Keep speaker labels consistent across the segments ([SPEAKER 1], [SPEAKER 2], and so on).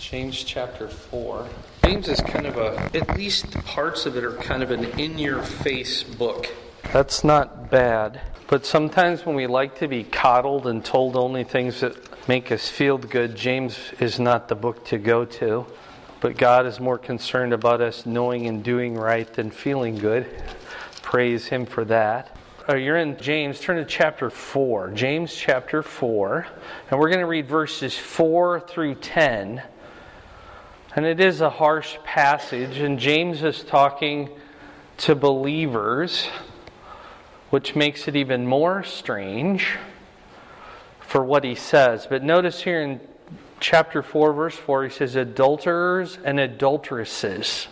[SPEAKER 1] James chapter 4. James is kind of at least parts of it are kind of an in-your-face book. That's not bad. But sometimes when we like to be coddled and told only things that make us feel good, James is not the book to go to. But God is more concerned about us knowing and doing right than feeling good. Praise Him for that. You're in James. Turn to chapter 4. James chapter 4. And we're going to read verses 4 through 10. And it is a harsh passage. And James is talking to believers, which makes it even more strange for what he says. But notice here in chapter 4, verse 4, he says, "Adulterers and adulteresses,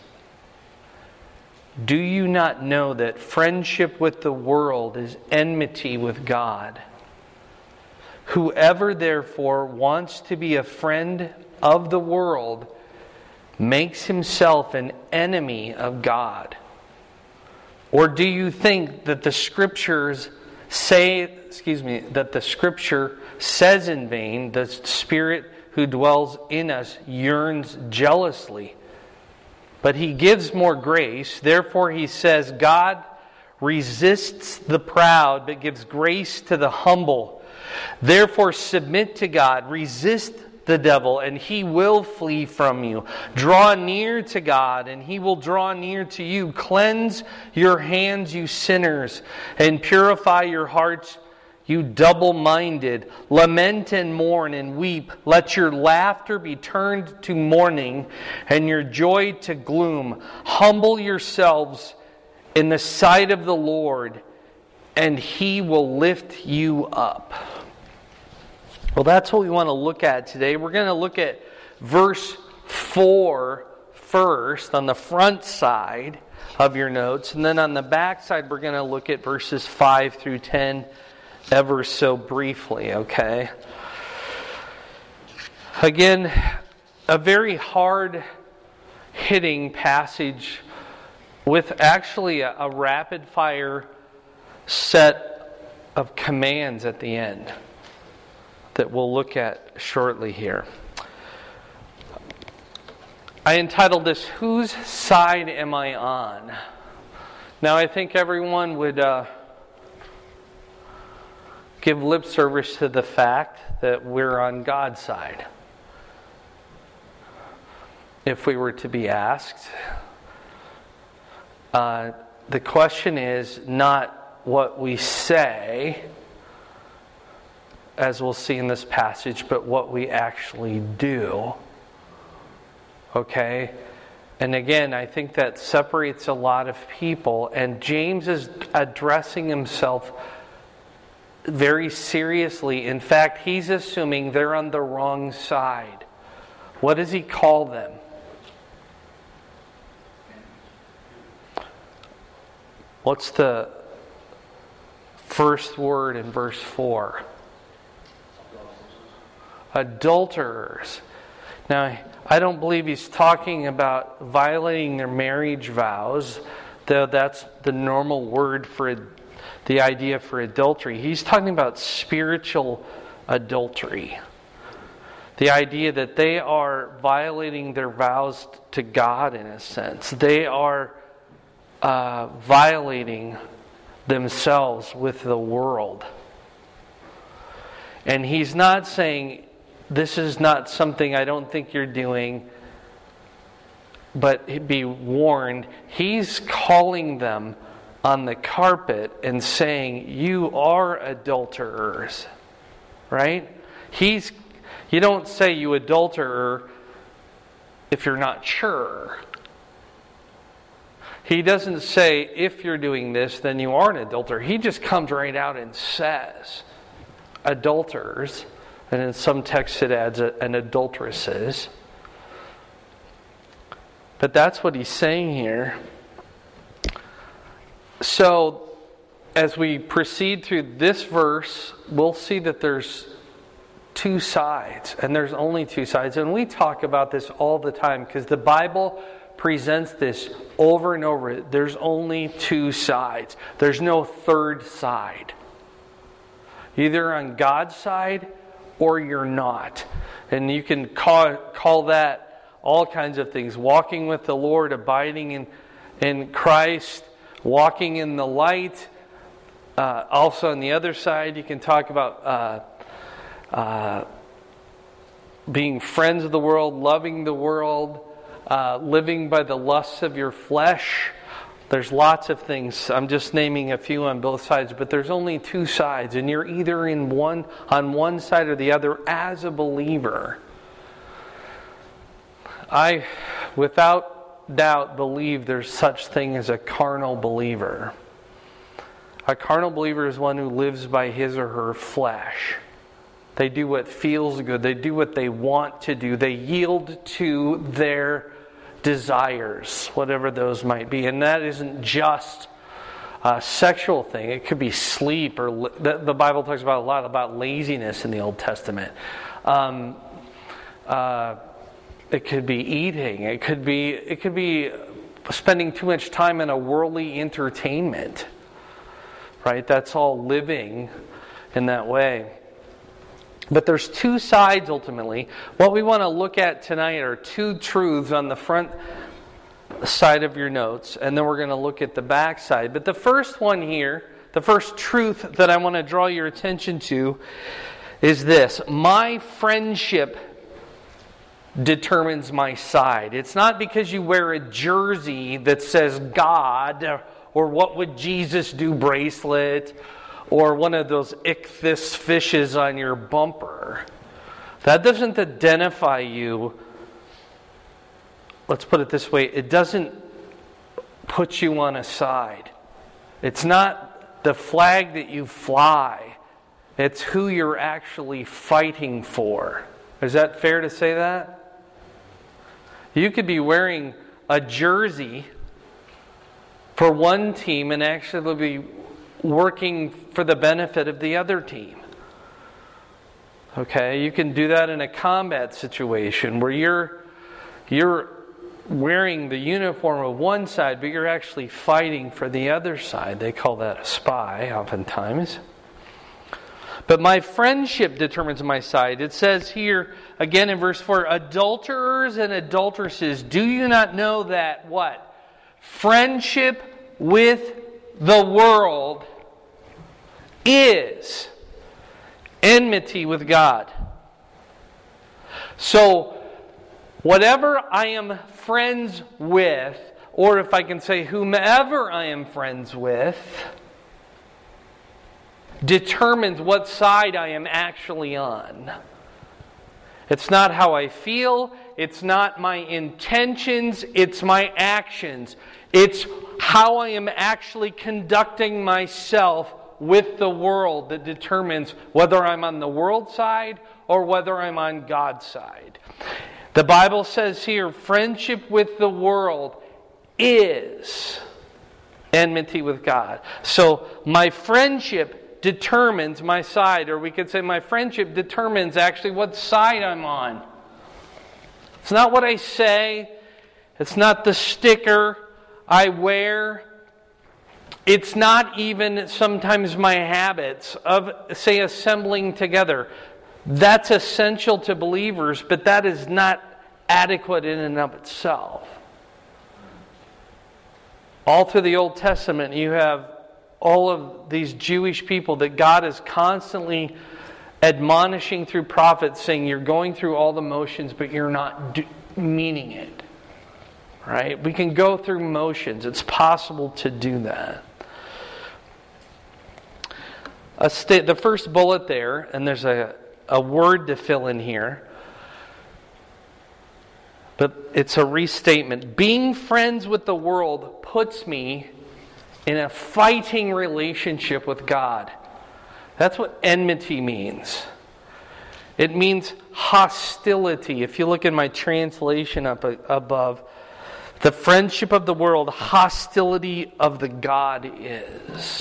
[SPEAKER 1] do you not know that friendship with the world is enmity with God? Whoever therefore wants to be a friend of the world makes himself an enemy of God. Or do you think that the Scriptures that the Scripture says in vain, the Spirit who dwells in us yearns jealously? But He gives more grace. Therefore He says, God resists the proud, but gives grace to the humble. Therefore submit to God, resist the devil, and he will flee from you. Draw near to God, and He will draw near to you. Cleanse your hands, you sinners, and purify your hearts, you double-minded. Lament and mourn and weep. Let your laughter be turned to mourning and your joy to gloom. Humble yourselves in the sight of the Lord, and He will lift you up." Well, that's what we want to look at today. We're going to look at verse 4 first on the front side of your notes. And then on the back side, we're going to look at verses 5 through 10 ever so briefly, okay? Again, a very hard-hitting passage with actually a rapid-fire set of commands at the end that we'll look at shortly here. I entitled this, "Whose Side Am I On?" Now, I think everyone would give lip service to the fact that we're on God's side. If we were to be asked, the question is not what we say, as we'll see in this passage, but what we actually do. Okay? And again, I think that separates a lot of people, and James is addressing himself very seriously. In fact, he's assuming they're on the wrong side. What does he call them? What's the first word in verse 4? Adulterers. Now, I don't believe he's talking about violating their marriage vows, though that's the normal word for the idea for adultery. He's talking about spiritual adultery. The idea that they are violating their vows to God in a sense. They are violating themselves with the world. And he's not saying, this is not something I don't think you're doing, but be warned. He's calling them on the carpet and saying, you are adulterers. Right? You don't say you adulterer if you're not sure. He doesn't say, if you're doing this, then you are an adulterer. He just comes right out and says, adulterers. And in some texts it adds an adulteresses. But that's what he's saying here. So, as we proceed through this verse, we'll see that there's two sides. And there's only two sides. And we talk about this all the time because the Bible presents this over and over. There's only two sides. There's no third side. Either on God's side or you're not. And you can call that all kinds of things. Walking with the Lord, abiding in Christ, walking in the light. Also on the other side, you can talk about being friends of the world, loving the world, living by the lusts of your flesh. There's lots of things. I'm just naming a few on both sides, but there's only two sides, and you're either on one side or the other as a believer. I, without doubt, believe there's such thing as a carnal believer. A carnal believer is one who lives by his or her flesh. They do what feels good. They do what they want to do. They yield to their desires, whatever those might be. And that isn't just a sexual thing. It could be sleep, or the Bible talks about a lot about laziness in the Old Testament. It could be eating. It could be spending too much time in a worldly entertainment. Right? That's all living in that way. But there's two sides ultimately. What we want to look at tonight are two truths on the front side of your notes, and then we're going to look at the back side. But the first one here, the first truth that I want to draw your attention to is this: my friendship determines my side. It's not because you wear a jersey that says God, or what would Jesus do bracelet, or one of those ichthys fishes on your bumper. That doesn't identify you. Let's put it this way. It doesn't put you on a side. It's not the flag that you fly. It's who you're actually fighting for. Is that fair to say that? You could be wearing a jersey for one team and actually be working for the benefit of the other team. Okay, you can do that in a combat situation where you're wearing the uniform of one side, but you're actually fighting for the other side. They call that a spy oftentimes. But my friendship determines my side. It says here, again in verse 4, adulterers and adulteresses, do you not know that what? Friendship with the world is enmity with God. So, whatever I am friends with, or if I can say whomever I am friends with, determines what side I am actually on. It's not how I feel, it's not my intentions, it's my actions. It's how I am actually conducting myself with the world that determines whether I'm on the world side or whether I'm on God's side. The Bible says here, friendship with the world is enmity with God. So my friendship determines my side, or we could say my friendship determines actually what side I'm on. It's not what I say. It's not the sticker I wear. It's not even sometimes my habits of, say, assembling together. That's essential to believers, but that is not adequate in and of itself. All through the Old Testament, you have all of these Jewish people that God is constantly admonishing through prophets, saying you're going through all the motions, but you're not meaning it. Right? We can go through motions. It's possible to do that. The first bullet there, and there's a word to fill in here, but it's a restatement. Being friends with the world puts me in a fighting relationship with God. That's what enmity means. It means hostility. If you look in my translation up above, the friendship of the world, hostility of the God is.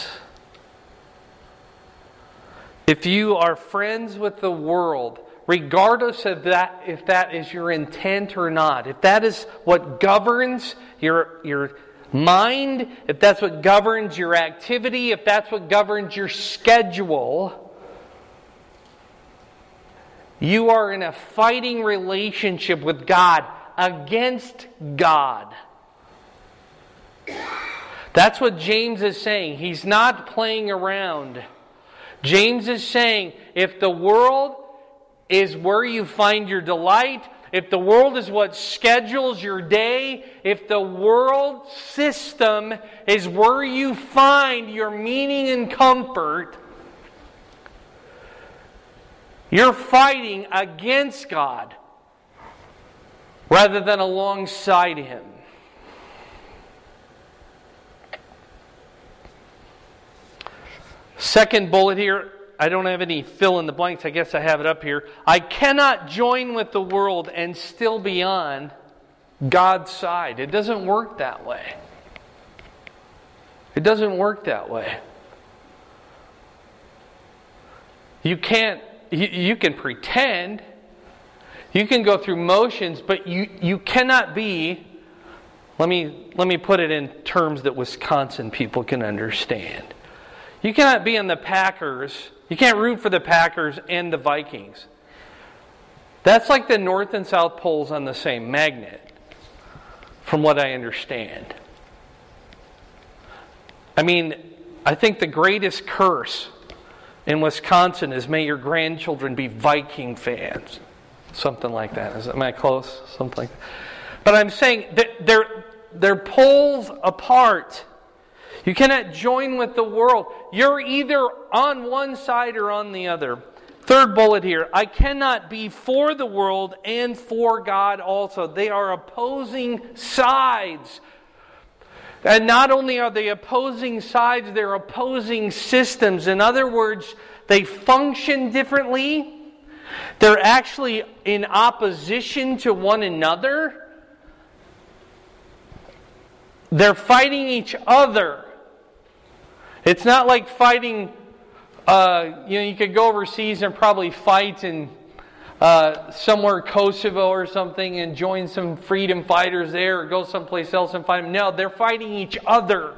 [SPEAKER 1] If you are friends with the world, regardless of that, if that is your intent or not, if that is what governs your mind, if that's what governs your activity, if that's what governs your schedule, you are in a fighting relationship with God. against God. That's what James is saying. He's not playing around. James is saying, if the world is where you find your delight, if the world is what schedules your day, if the world system is where you find your meaning and comfort, you're fighting against God rather than alongside Him. Second bullet here, I don't have any fill in the blanks. I guess I have it up here. I cannot join with the world and still be on God's side. It doesn't work that way. It doesn't work that way. You can pretend. You can go through motions, but you cannot be. Let me put it in terms that Wisconsin people can understand. You cannot be on the Packers. You can't root for the Packers and the Vikings. That's like the North and South poles on the same magnet, from what I understand. I mean, I think the greatest curse in Wisconsin is may your grandchildren be Viking fans. Something like that. Am I close? Something like that. But I'm saying that they're poles apart. You cannot join with the world. You're either on one side or on the other. Third bullet here. I cannot be for the world and for God also. They are opposing sides. And not only are they opposing sides, they're opposing systems. In other words, they function differently. They're actually in opposition to one another. They're fighting each other. It's not like fighting, you could go overseas and probably fight in somewhere Kosovo or something and join some freedom fighters there, or go someplace else and fight them. No, they're fighting each other.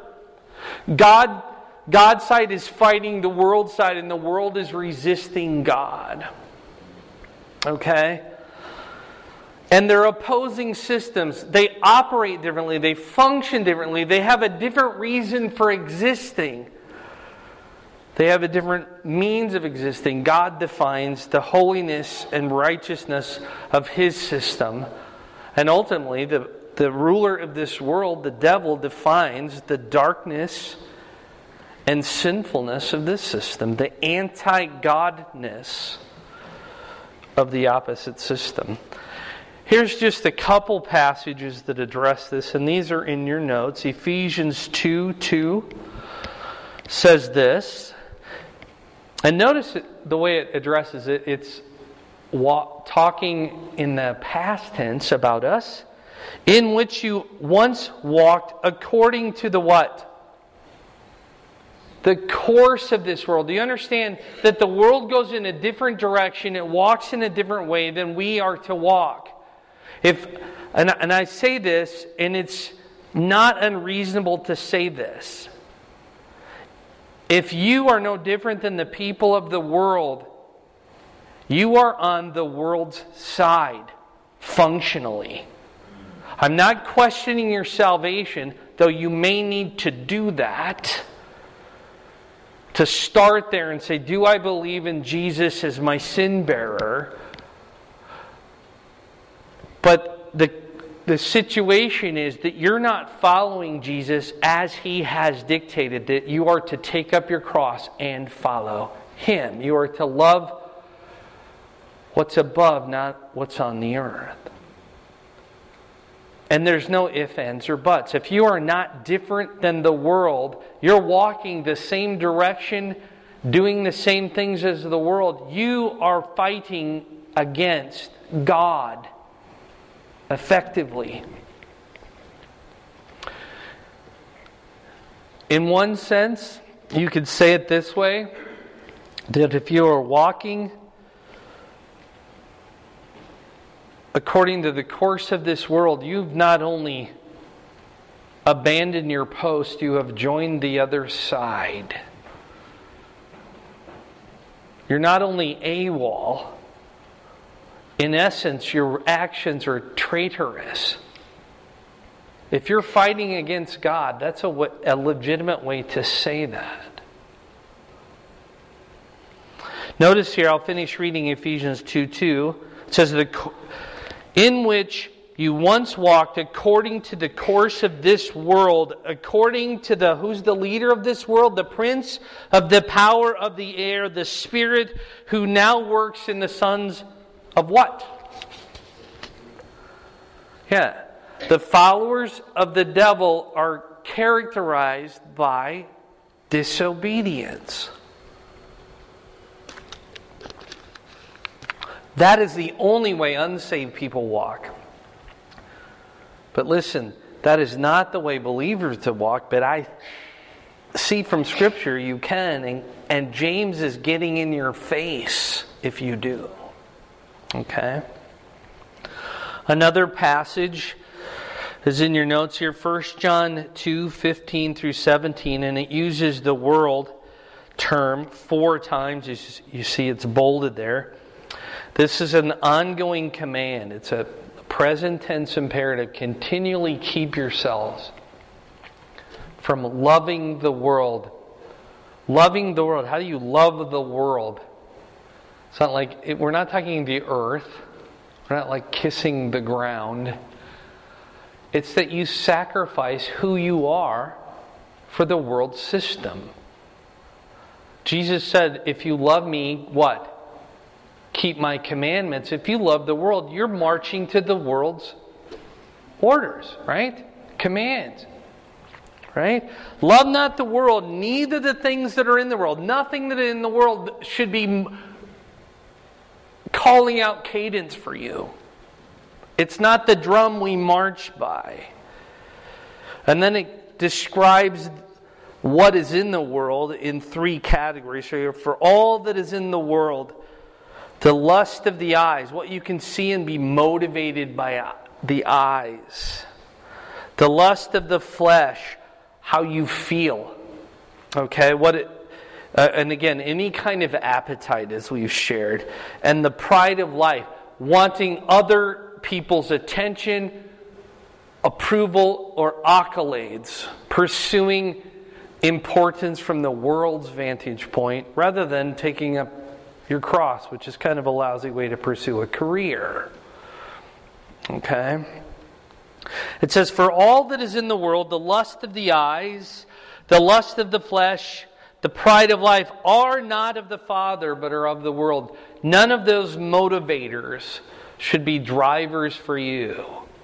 [SPEAKER 1] God's side is fighting the world side, and the world is resisting God. Okay? And they're opposing systems. They operate differently. They function differently. They have a different reason for existing. They have a different means of existing. God defines the holiness and righteousness of His system. And ultimately, the ruler of this world, the devil, defines the darkness and sinfulness of this system. The anti-godness of the opposite system. Here's just a couple passages that address this, and these are in your notes. Ephesians 2:2 says this. And notice the way it addresses it. It's talking in the past tense about us, in which you once walked according to the what? The course of this world. Do you understand that the world goes in a different direction, it walks in a different way than we are to walk? And I say this, and it's not unreasonable to say this. If you are no different than the people of the world, you are on the world's side, functionally. I'm not questioning your salvation, though you may need to do that. To start there and say, do I believe in Jesus as my sin bearer? But the situation is that you're not following Jesus as He has dictated, that you are to take up your cross and follow Him. You are to love what's above, not what's on the earth. And there's no ifs, ands, or buts. If you are not different than the world, you're walking the same direction, doing the same things as the world, you are fighting against God effectively. In one sense, you could say it this way, that if you are walking according to the course of this world, you've not only abandoned your post, you have joined the other side. You're not only AWOL, in essence, your actions are traitorous. If you're fighting against God, that's a legitimate way to say that. Notice here, I'll finish reading Ephesians 2:2. It says, in which you once walked according to the course of this world, according to who's the leader of this world? The prince of the power of the air, the spirit who now works in the sons of what? Yeah. The followers of the devil are characterized by disobedience. That is the only way unsaved people walk. But listen, that is not the way believers to walk, but I see from Scripture you can, and James is getting in your face if you do. Okay? Another passage is in your notes here, 1 John 2:15 through 17, and it uses the world term 4 times. You see it's bolded there. This is an ongoing command. It's a present tense imperative. Continually keep yourselves from loving the world. Loving the world. How do you love the world? It's not like, we're not talking the earth. We're not like kissing the ground. It's that you sacrifice who you are for the world system. Jesus said, if you love me, what? Keep my commandments. If you love the world, you're marching to the world's orders, right? Commands. Right? Love not the world, neither the things that are in the world. Nothing that is in the world should be calling out cadence for you. It's not the drum we march by. And then it describes what is in the world in 3 categories. So for all that is in the world, the lust of the eyes, what you can see and be motivated by the eyes. The lust of the flesh, how you feel. Okay, and again, any kind of appetite, as we've shared. And the pride of life, wanting other people's attention, approval, or accolades, pursuing importance from the world's vantage point rather than taking up your cross, which is kind of a lousy way to pursue a career. Okay? It says, for all that is in the world, the lust of the eyes, the lust of the flesh, the pride of life are not of the Father, but are of the world. None of those motivators should be drivers for you.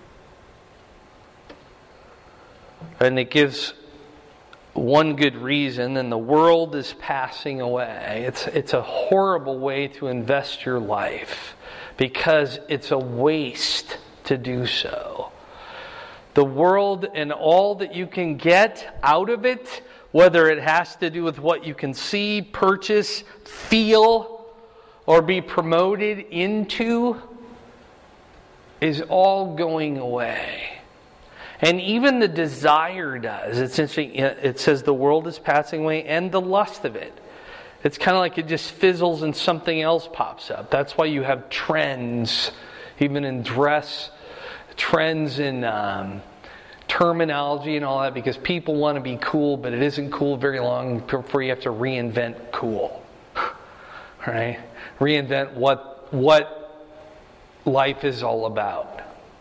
[SPEAKER 1] And it gives one good reason, and the world is passing away. It's a horrible way to invest your life because it's a waste to do so. The world and all that you can get out of it, whether it has to do with what you can see, purchase, feel, or be promoted into, is all going away. And even the desire does. It's interesting. It says the world is passing away and the lust of it. It's kind of like it just fizzles and something else pops up. That's why you have trends, even in dress, trends in terminology and all that, because people want to be cool, but it isn't cool very long before you have to reinvent cool. Right? Reinvent what life is all about.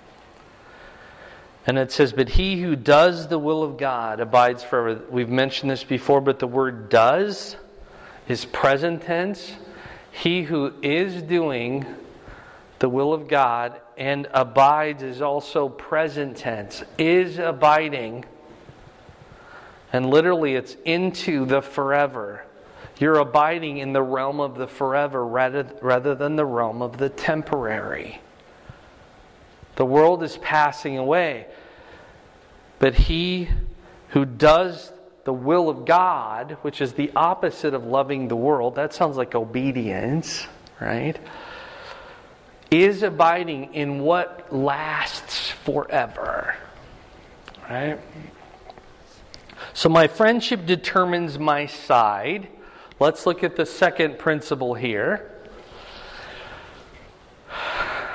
[SPEAKER 1] And it says, but he who does the will of God abides forever. We've mentioned this before, but the word does is present tense. He who is doing the will of God and abides is also present tense. Is abiding. And literally it's into the forever. You're abiding in the realm of the forever rather than the realm of the temporary. The world is passing away. But he who does the will of God, which is the opposite of loving the world, that sounds like obedience, right? Is abiding in what lasts forever. Right? So my friendship determines my side. Let's look at the second principle here.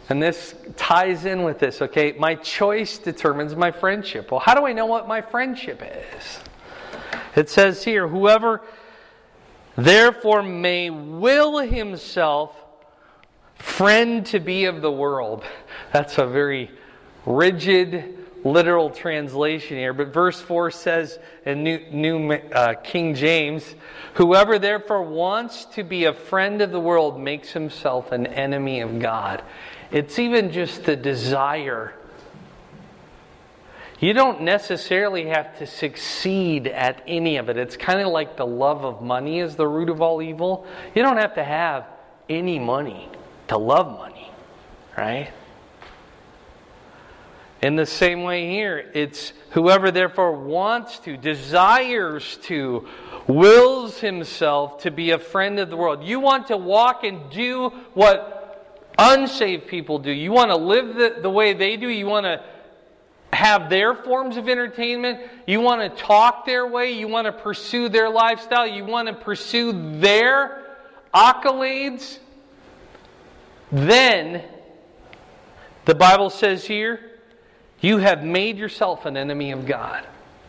[SPEAKER 1] And this ties in with this, okay? My choice determines my friendship. Well, how do I know what my friendship is? It says here, whoever therefore may will himself friend to be of the world. That's a very rigid, literal translation here. But verse 4 says in New King James, whoever therefore wants to be a friend of the world makes himself an enemy of God. It's even just the desire. You don't necessarily have to succeed at any of it. It's kind of like the love of money is the root of all evil. You don't have to have any money to love money, right? In the same way here, it's whoever therefore wants to, desires to, wills himself to be a friend of the world. You want to walk and do what unsaved people do. You want to live the way they do. You want to have their forms of entertainment. You want to talk their way. You want to pursue their lifestyle. You want to pursue their accolades. Then, the Bible says here, you have made yourself an enemy of God.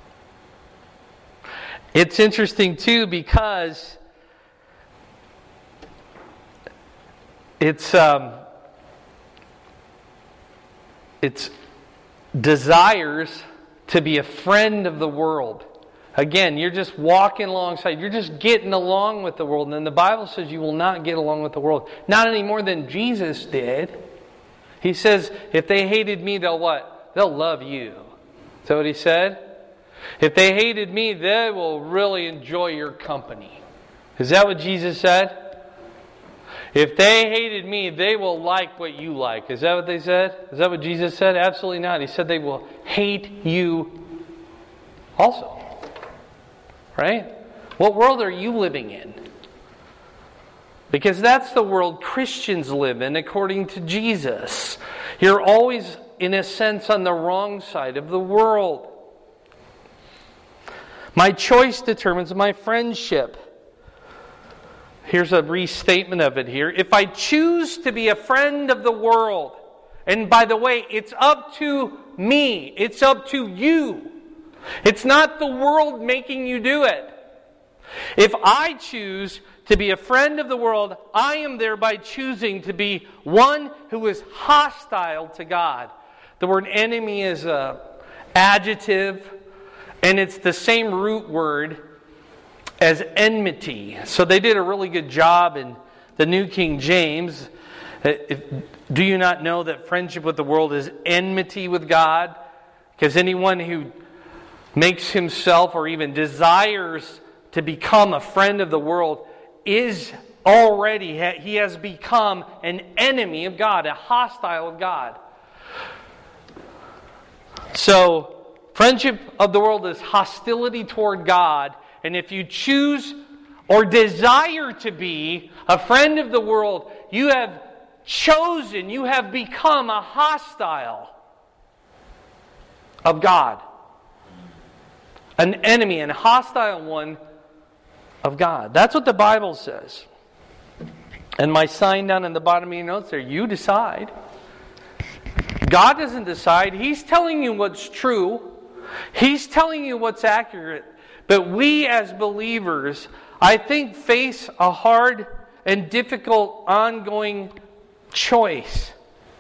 [SPEAKER 1] It's interesting too because it's desires to be a friend of the world. Again, you're just walking alongside. You're just getting along with the world. And then the Bible says you will not get along with the world. Not any more than Jesus did. He says, if they hated me, they'll what? They'll love you. Is that what he said? If they hated me, they will really enjoy your company. Is that what Jesus said? If they hated me, they will like what you like. Is that what they said? Is that what Jesus said? Absolutely not. He said they will hate you also. Right? What world are you living in? Because that's the world Christians live in according to Jesus. You're always, in a sense, on the wrong side of the world. My choice determines my friendship. Here's a restatement of it here. If I choose to be a friend of the world, and by the way, it's up to me. It's up to you. It's not the world making you do it. If I choose to be a friend of the world, I am thereby choosing to be one who is hostile to God. The word enemy is an adjective, and it's the same root word as enmity. So they did a really good job in the New King James. Do you not know that friendship with the world is enmity with God? Because anyone who makes himself or even desires to become a friend of the world is already, he has become an enemy of God, a hostile of God. So, friendship of the world is hostility toward God. And if you choose or desire to be a friend of the world, you have chosen, you have become a hostile of God. An enemy, an hostile one of God. That's what the Bible says. And my sign down in the bottom of your notes there, you decide. God doesn't decide. He's telling you what's true. He's telling you what's accurate. But we as believers, I think, face a hard and difficult ongoing choice.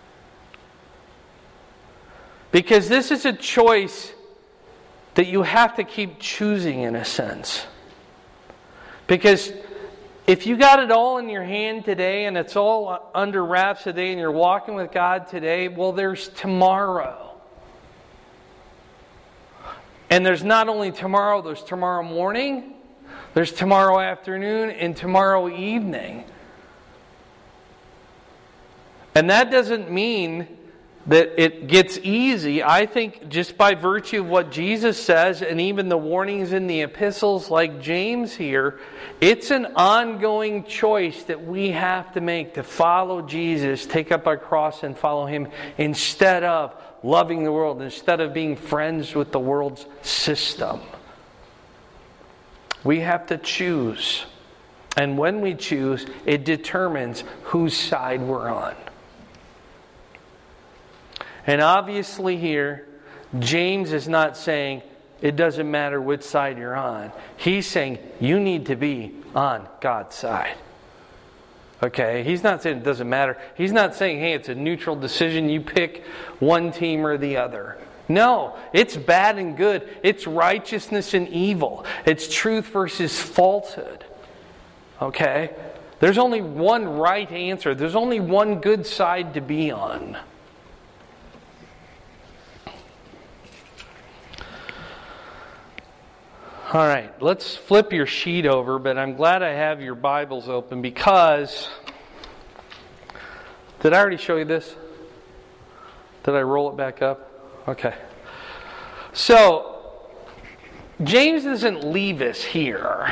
[SPEAKER 1] Because this is a choice that you have to keep choosing in a sense. Because if you got it all in your hand today and it's all under wraps today and you're walking with God today, well, there's tomorrow. And there's not only tomorrow, there's tomorrow morning, there's tomorrow afternoon, and tomorrow evening. And that doesn't mean that it gets easy. I think just by virtue of what Jesus says, and even the warnings in the epistles like James here, it's an ongoing choice that we have to make to follow Jesus, take up our cross and follow Him, instead of loving the world, instead of being friends with the world's system. We have to choose. And when we choose, it determines whose side we're on. And obviously here, James is not saying it doesn't matter which side you're on. He's saying you need to be on God's side. Okay? He's not saying it doesn't matter. He's not saying, hey, it's a neutral decision. You pick one team or the other. No, it's bad and good. It's righteousness and evil. It's truth versus falsehood. Okay? There's only one right answer. There's only one good side to be on. All right, let's flip your sheet over, but I'm glad I have your Bibles open because... Did I already show you this? Did I roll it back up? Okay. So, James doesn't leave us here.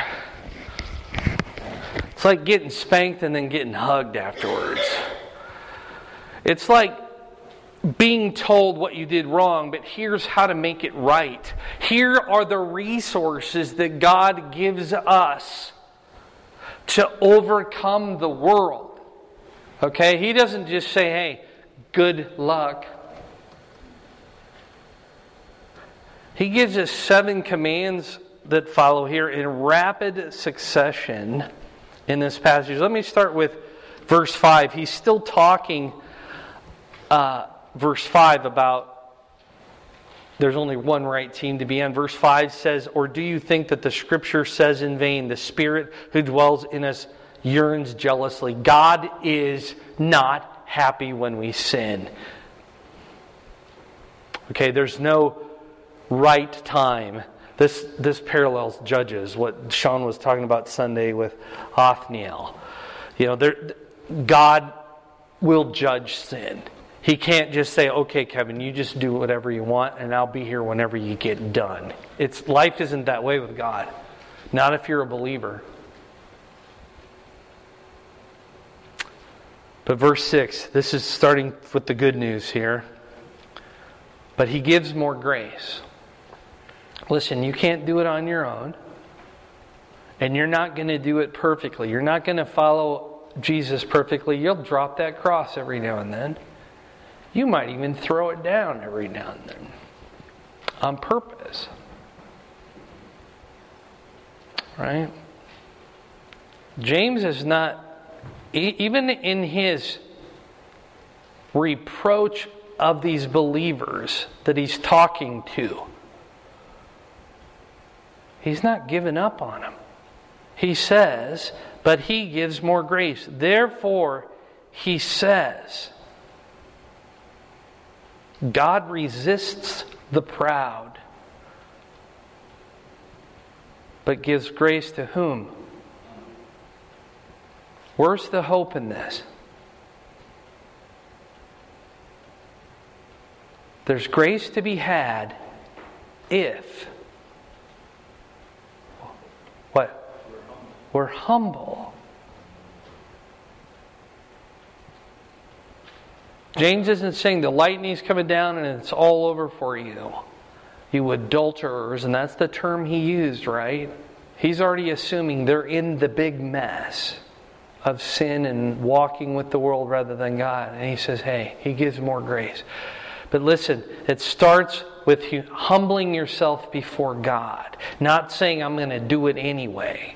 [SPEAKER 1] It's like getting spanked and then getting hugged afterwards. It's like being told what you did wrong, but here's how to make it right. Here are the resources that God gives us to overcome the world. Okay? He doesn't just say, hey, good luck. He gives us 7 commands that follow here in rapid succession in this passage. Let me start with verse 5. He's still talking, verse 5, about there's only one right team to be on. Verse 5 says, or do you think that the Scripture says in vain, the Spirit who dwells in us yearns jealously? God is not happy when we sin. Okay, there's no right time. This parallels Judges, what Sean was talking about Sunday with Othniel. God will judge sin. He can't just say, okay, Kevin, you just do whatever you want and I'll be here whenever you get done. Life isn't that way with God. Not if you're a believer. But verse 6, this is starting with the good news here. But He gives more grace. Listen, you can't do it on your own. And you're not going to do it perfectly. You're not going to follow Jesus perfectly. You'll drop that cross every now and then. You might even throw it down every now and then. On purpose. Right? James is not, even in his reproach of these believers that he's talking to, he's not giving up on them. He says, but He gives more grace. Therefore, He says, God resists the proud, but gives grace to whom? Where's the hope in this? There's grace to be had if what? We're humble. James isn't saying the lightning's coming down and it's all over for you. You adulterers, and that's the term he used, right? He's already assuming they're in the big mess of sin and walking with the world rather than God. And he says, hey, He gives more grace. But listen, it starts with humbling yourself before God. Not saying I'm going to do it anyway.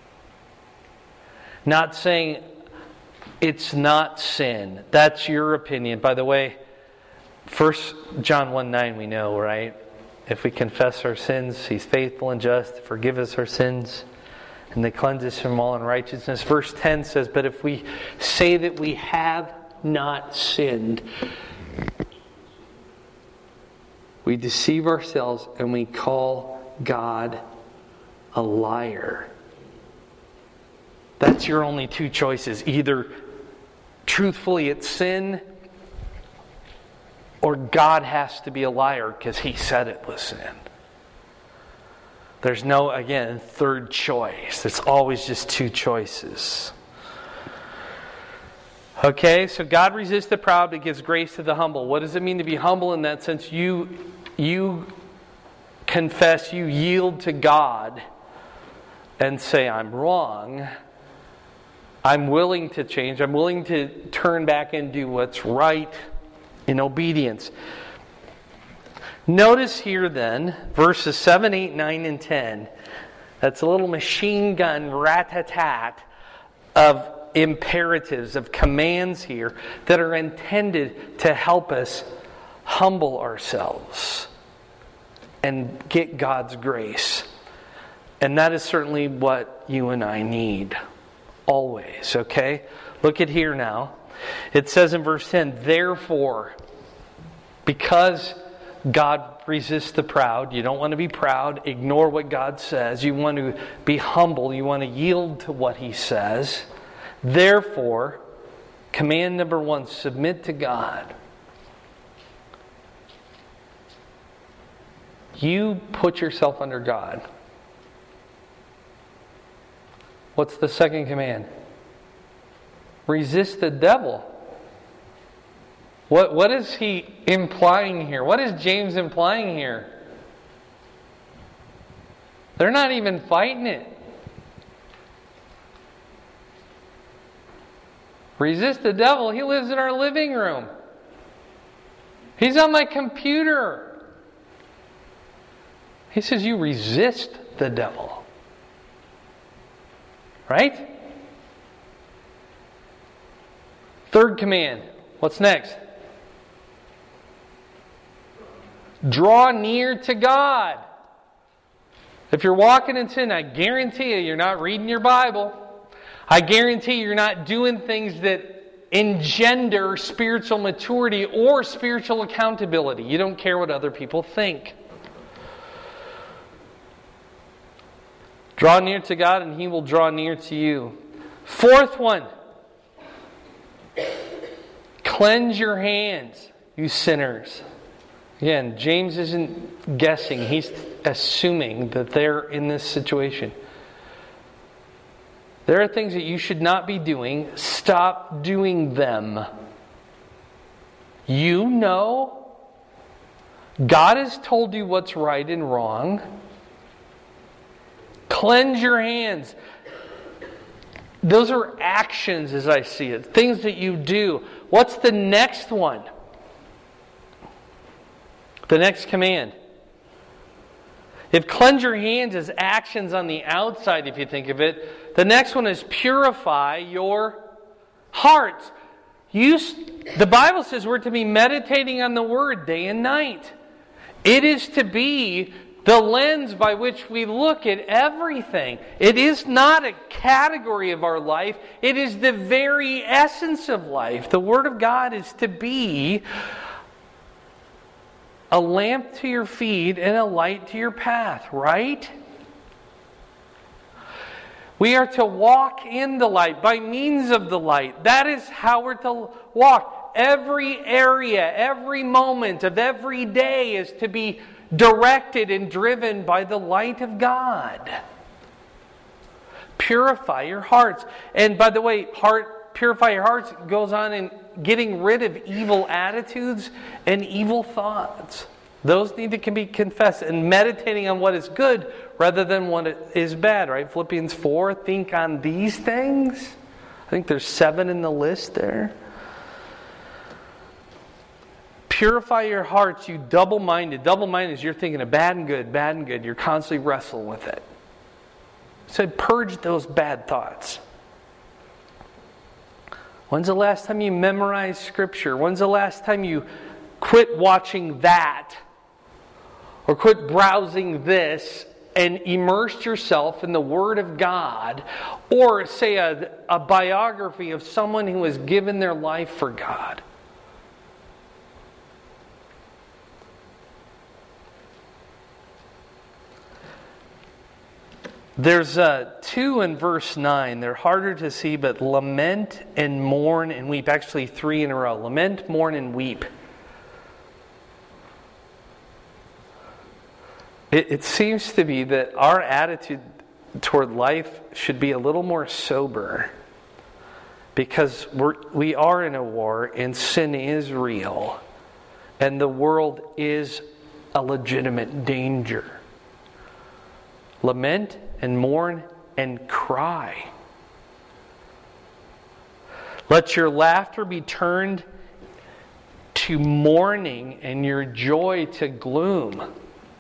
[SPEAKER 1] Not saying it's not sin. That's your opinion. By the way, 1 John 1:9 we know, right? If we confess our sins, He's faithful and just to forgive us our sins and to cleanse us from all unrighteousness. Verse 10 says, but if we say that we have not sinned, we deceive ourselves and we call God a liar. That's your only 2 choices. Either truthfully it's sin, or God has to be a liar because He said it was sin. There's no, again, third choice. It's always just 2 choices. Okay, so God resists the proud but gives grace to the humble. What does it mean to be humble in that sense? You confess, you yield to God and say, I'm wrong. I'm willing to change. I'm willing to turn back and do what's right in obedience. Notice here then, verses 7, 8, 9, and 10. That's a little machine gun rat-a-tat of imperatives, of commands here that are intended to help us humble ourselves and get God's grace. And that is certainly what you and I need. Always, okay? Look at here now. It says in verse 10, therefore, because God resists the proud, you don't want to be proud, ignore what God says. You want to be humble, you want to yield to what He says. Therefore, command number 1, submit to God. You put yourself under God. What's the second command? Resist the devil. What is he implying here? What is James implying here? They're not even fighting it. Resist the devil. He lives in our living room. He's on my computer. He says you resist the devil. Right? Third command. What's next? Draw near to God. If you're walking in sin, I guarantee you're not reading your Bible. I guarantee you're not doing things that engender spiritual maturity or spiritual accountability. You don't care what other people think. Draw near to God and He will draw near to you. Fourth one. Cleanse your hands, you sinners. Again, James isn't guessing. He's assuming that they're in this situation. There are things that you should not be doing. Stop doing them. You know. God has told you what's right and wrong. Cleanse your hands. Those are actions as I see it. Things that you do. What's the next one? The next command. If cleanse your hands is actions on the outside, if you think of it, the next one is purify your hearts. The Bible says we're to be meditating on the Word day and night. It is to be the lens by which we look at everything. It is not a category of our life. It is the very essence of life. The Word of God is to be a lamp to your feet and a light to your path, right? We are to walk in the light by means of the light. That is how we're to walk. Every area, every moment of every day is to be directed and driven by the light of God. Purify your hearts. And by the way, purify your hearts goes on in getting rid of evil attitudes and evil thoughts. Those need to be confessed and meditating on what is good rather than what is bad, right? Philippians 4, think on these things. I think there's 7 in the list there. Purify your hearts, you double-minded. Double-minded is you're thinking of bad and good, bad and good. You're constantly wrestling with it. So purge those bad thoughts. When's the last time you memorized Scripture? When's the last time you quit watching that? Or quit browsing this and immersed yourself in the Word of God? Or say a biography of someone who has given their life for God? There's 2 in verse 9. They're harder to see, but lament and mourn and weep. Actually 3 in a row. Lament, mourn, and weep. It seems to be that our attitude toward life should be a little more sober. Because we are in a war and sin is real. And the world is a legitimate danger. Lament and mourn and cry. Let your laughter be turned to mourning and your joy to gloom.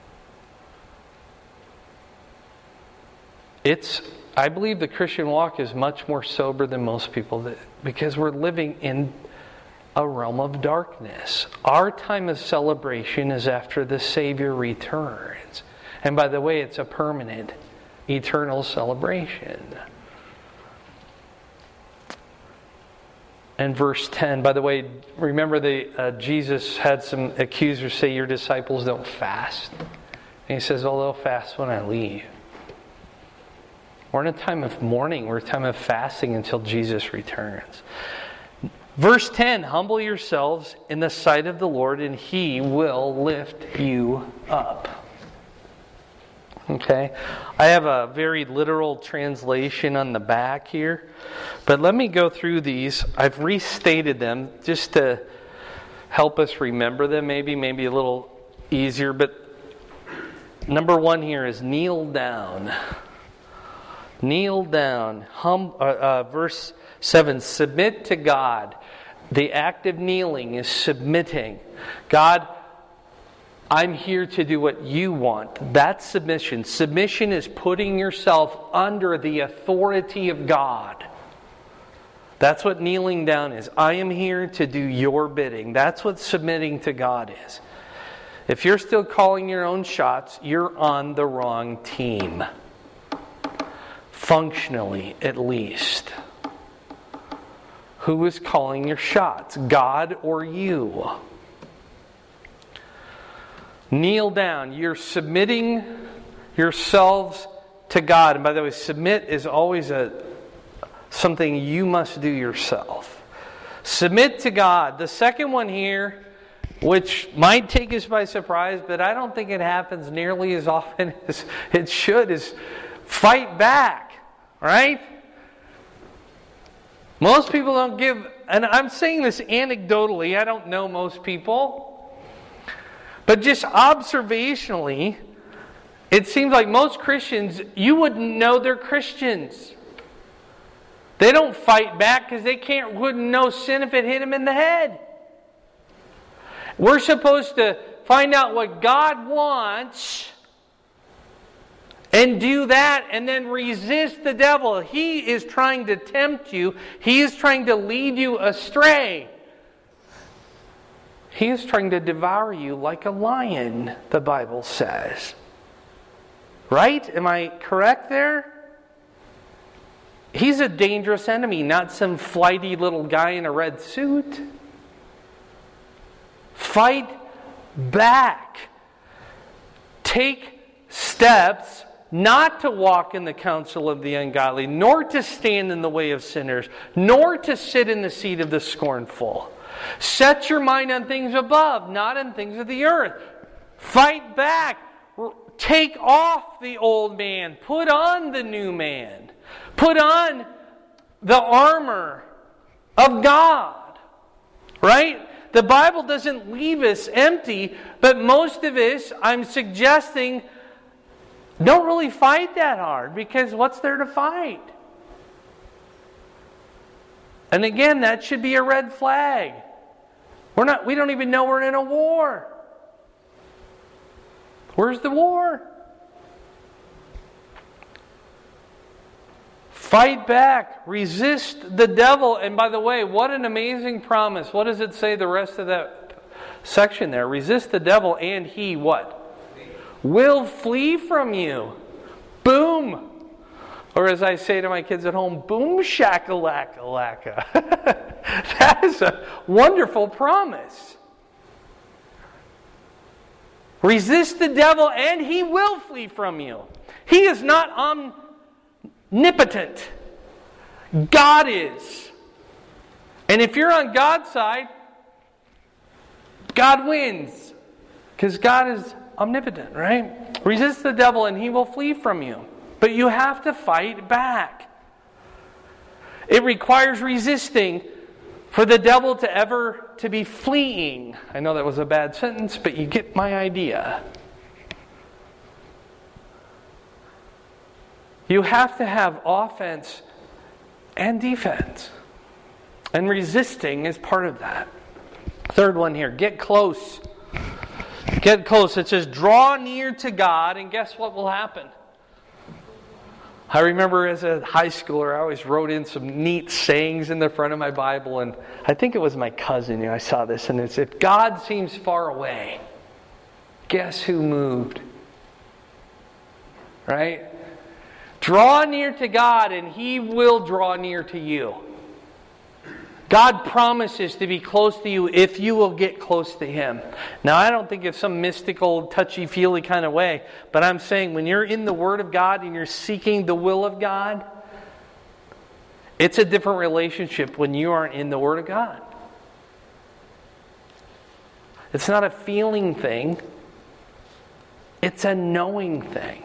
[SPEAKER 1] I believe the Christian walk is much more sober than most people, because we're living in a realm of darkness. Our time of celebration is after the Savior returns. And by the way, it's a permanent, eternal celebration. And verse 10, by the way, remember Jesus had some accusers say your disciples don't fast. And he says, they'll fast when I leave. We're in a time of mourning. We're in a time of fasting until Jesus returns. Verse 10, humble yourselves in the sight of the Lord, and He will lift you up. Okay? I have a very literal translation on the back here. But let me go through these. I've restated them just to help us remember them, maybe a little easier. But number 1 here is kneel down. Kneel down. Verse 7, submit to God. The act of kneeling is submitting. God, I'm here to do what you want. That's submission. Submission is putting yourself under the authority of God. That's what kneeling down is. I am here to do your bidding. That's what submitting to God is. If you're still calling your own shots, you're on the wrong team. Functionally, at least. Who is calling your shots? God or you? Kneel down. You're submitting yourselves to God. And by the way, submit is always something you must do yourself. Submit to God. The second one here, which might take us by surprise, but I don't think it happens nearly as often as it should, is fight back. Right? Most people don't give, and I'm saying this anecdotally, I don't know most people, but just observationally, it seems like most Christians, you wouldn't know they're Christians. They don't fight back because they wouldn't know sin if it hit them in the head. We're supposed to find out what God wants and do that, and then resist the devil. He is trying to tempt you. He is trying to lead you astray. He is trying to devour you like a lion, the Bible says. Right? Am I correct there? He's a dangerous enemy, not some flighty little guy in a red suit. Fight back. Take steps not to walk in the counsel of the ungodly, nor to stand in the way of sinners, nor to sit in the seat of the scornful. Set your mind on things above, not on things of the earth. Fight back. Take off the old man. Put on the new man. Put on the armor of God. Right? The Bible doesn't leave us empty, but most of us, I'm suggesting, don't really fight that hard, because what's there to fight? And again, that should be a red flag. We don't even know we're in a war. Where's the war? Fight back. Resist the devil. And by the way, what an amazing promise. What does it say the rest of that section there? Resist the devil and he what? Will flee from you. Boom. Or as I say to my kids at home, boom shakalaka. That is a wonderful promise. Resist the devil and he will flee from you. He is not omnipotent. God is. And if you're on God's side, God wins. Because God is omnipotent, right? Resist the devil and he will flee from you. But you have to fight back. It requires resisting for the devil to be fleeing. I know that was a bad sentence, but you get my idea. You have to have offense and defense. And resisting is part of that. Third one here, get close. Get close. It says, draw near to God, and guess what will happen? I remember as a high schooler, I always wrote in some neat sayings in the front of my Bible, and I think it was my cousin, I saw this, and it's, if God seems far away, guess who moved? Right? Draw near to God, and He will draw near to you. God promises to be close to you if you will get close to Him. Now, I don't think it's some mystical, touchy-feely kind of way, but I'm saying when you're in the Word of God and you're seeking the will of God, it's a different relationship when you aren't in the Word of God. It's not a feeling thing. It's a knowing thing.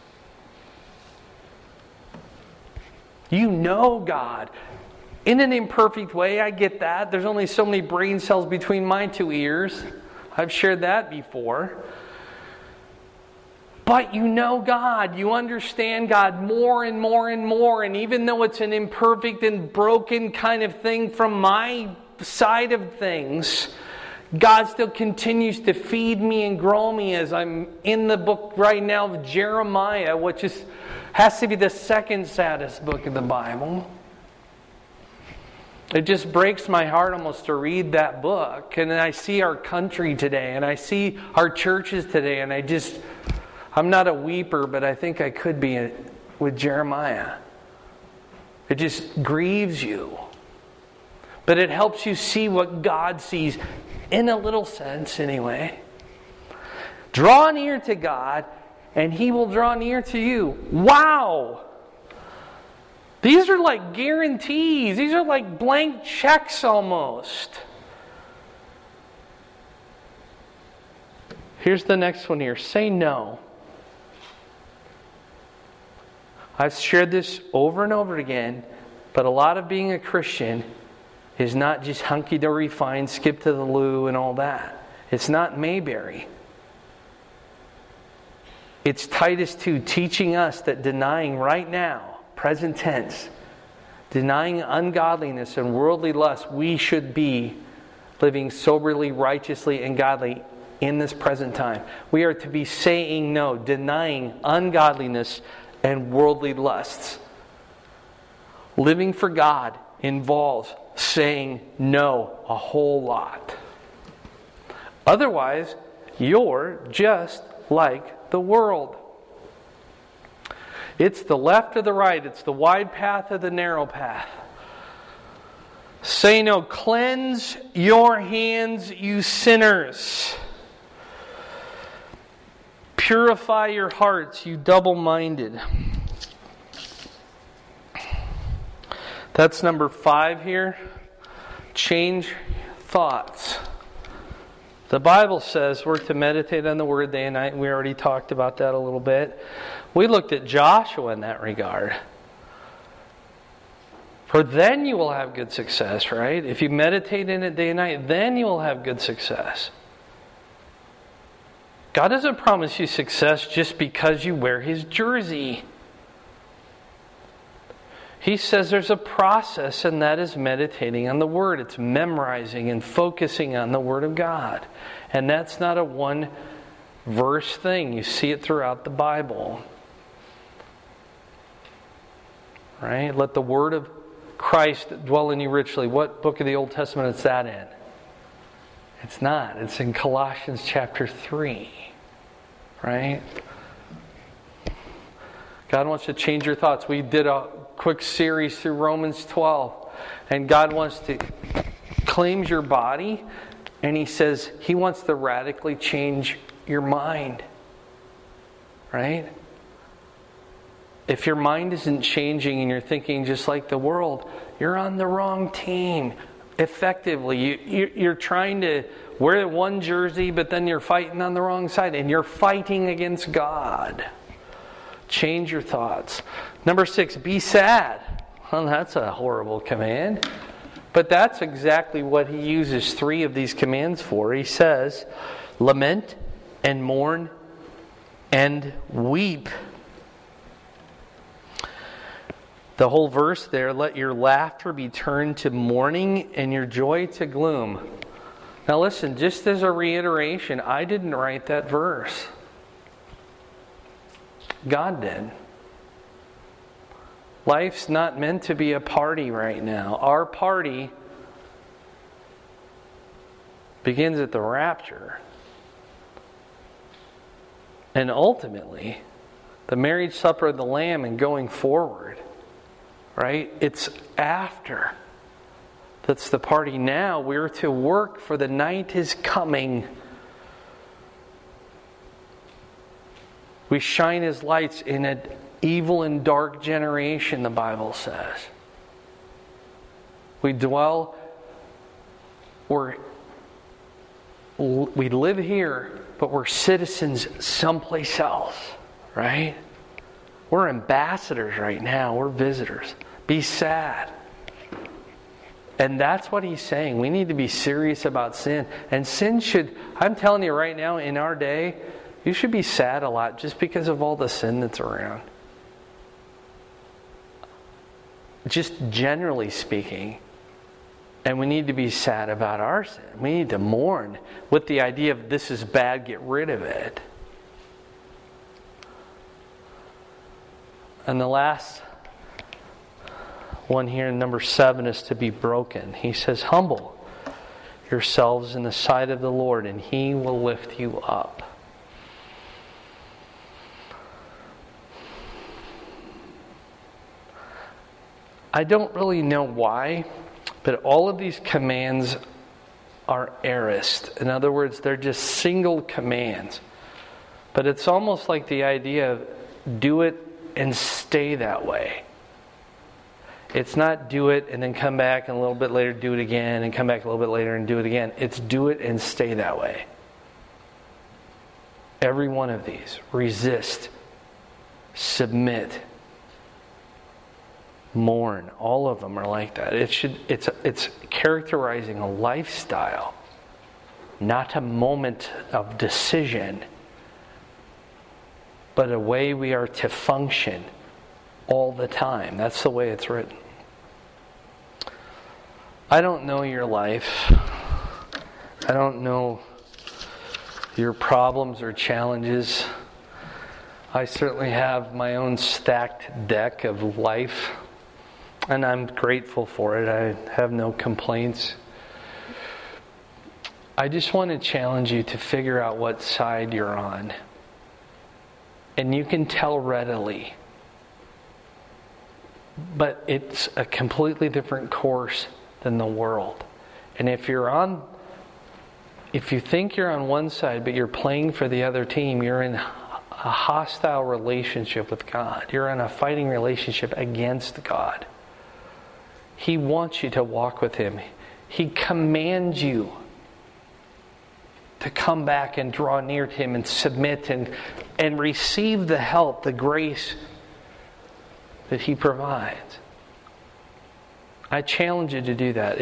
[SPEAKER 1] You know God. In an imperfect way, I get that. There's only so many brain cells between my two ears. I've shared that before. But you know God. You understand God more and more and more. And even though it's an imperfect and broken kind of thing from my side of things, God still continues to feed me and grow me as I'm in the book right now of Jeremiah, which has to be the second saddest book of the Bible. It just breaks my heart almost to read that book. And then I see our country today, and I see our churches today, and I'm not a weeper, but I think I could be with Jeremiah. It just grieves you. But it helps you see what God sees, in a little sense anyway. Draw near to God, and He will draw near to you. Wow! These are like guarantees. These are like blank checks almost. Here's the next one here. Say no. I've shared this over and over again, but a lot of being a Christian is not just hunky-dory fine, skip to the loo and all that. It's not Mayberry. It's Titus 2 teaching us that denying right now, present tense, denying ungodliness and worldly lust, we should be living soberly, righteously, and godly in this present time. We are to be saying no, denying ungodliness and worldly lusts. Living for God involves saying no a whole lot. Otherwise, you're just like the world. It's the left or the right. It's the wide path or the narrow path. Say no. Cleanse your hands, you sinners. Purify your hearts, you double-minded. That's number 5 here. Change thoughts. The Bible says we're to meditate on the Word day and night. We already talked about that a little bit. We looked at Joshua in that regard. For then you will have good success, right? If you meditate in it day and night, then you will have good success. God doesn't promise you success just because you wear His jersey. He says there's a process, and that is meditating on the Word. It's memorizing and focusing on the Word of God. And that's not a one-verse thing. You see it throughout the Bible. Right? Let the Word of Christ dwell in you richly. What book of the Old Testament is that in? It's not. It's in Colossians chapter 3. Right? God wants to change your thoughts. We did a quick series through Romans 12. And God wants to claim your body. And He says He wants to radically change your mind. Right? If your mind isn't changing and you're thinking just like the world, you're on the wrong team. Effectively, you're trying to wear one jersey, but then you're fighting on the wrong side. And you're fighting against God. Change your thoughts. Number 6, be sad. Well, that's a horrible command. But that's exactly what He uses 3 of these commands for. He says, lament and mourn and weep. The whole verse there, let your laughter be turned to mourning and your joy to gloom. Now listen, just as a reiteration, I didn't write that verse. God did. Life's not meant to be a party right now. Our party begins at the rapture. And ultimately, the marriage supper of the Lamb and going forward, right? It's after. That's the party now. We're to work, for the night is coming. We shine as lights in an evil and dark generation, the Bible says. We live here, but we're citizens someplace else, right? We're ambassadors right now. We're visitors. Be sad. And that's what he's saying. We need to be serious about sin. And sin should, I'm telling you right now, in our day, you should be sad a lot just because of all the sin that's around. Just generally speaking. And we need to be sad about our sin. We need to mourn with the idea of this is bad, get rid of it. And the last one here, number 7, is to be broken. He says, humble yourselves in the sight of the Lord, and He will lift you up. I don't really know why, but all of these commands are aorist. In other words, they're just single commands. But it's almost like the idea of do it and stay that way. It's not do it and then come back and a little bit later do it again and come back a little bit later and do it again. It's do it and stay that way. Every one of these. Resist. Submit. Mourn. All of them are like that. It's characterizing a lifestyle, not a moment of decision, but a way we are to function all the time. That's the way it's written. I don't know your life. I don't know your problems or challenges. I certainly have my own stacked deck of life, and I'm grateful for it. I have no complaints. I just want to challenge you to figure out what side you're on. And you can tell readily. But it's a completely different course than the world. And if you think you're on one side but you're playing for the other team, you're in a hostile relationship with God. You're in a fighting relationship against God. He wants you to walk with Him. He commands you to come back and draw near to Him and submit and receive the help, the grace that He provides. I challenge you to do that.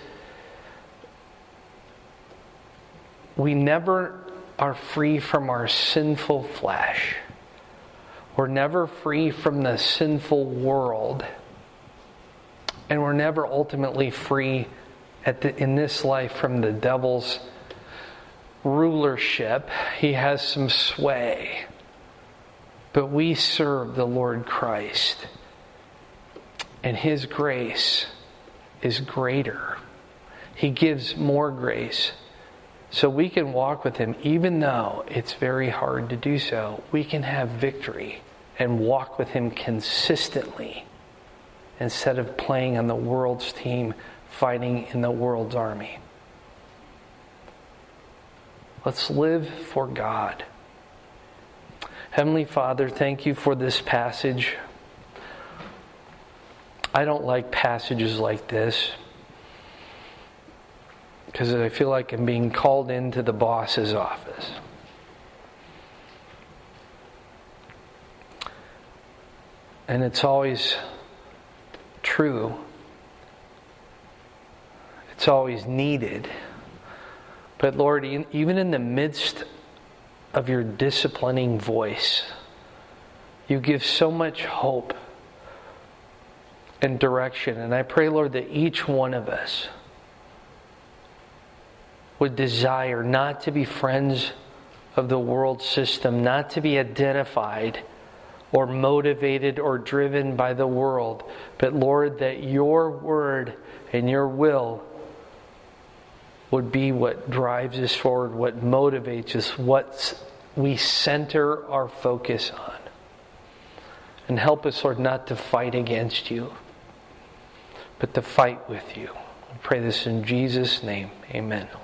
[SPEAKER 1] We never are free from our sinful flesh. We're never free from the sinful world. And we're never ultimately free in this life from the devil's rulership. He has some sway. But we serve the Lord Christ. And His grace is greater. He gives more grace. So we can walk with Him even though it's very hard to do so. We can have victory and walk with Him consistently instead of playing on the world's team, fighting in the world's army. Let's live for God. Heavenly Father, thank You for this passage. I don't like passages like this because I feel like I'm being called into the boss's office. And it's always true. It's always needed. But Lord, even in the midst of Your disciplining voice, You give so much hope and direction. And I pray, Lord, that each one of us would desire not to be friends of the world system, not to be identified or motivated or driven by the world, but Lord, that your word and your will would be what drives us forward, what motivates us, what we center our focus on. And help us, Lord, not to fight against you, but to fight with you. I pray this in Jesus' name. Amen.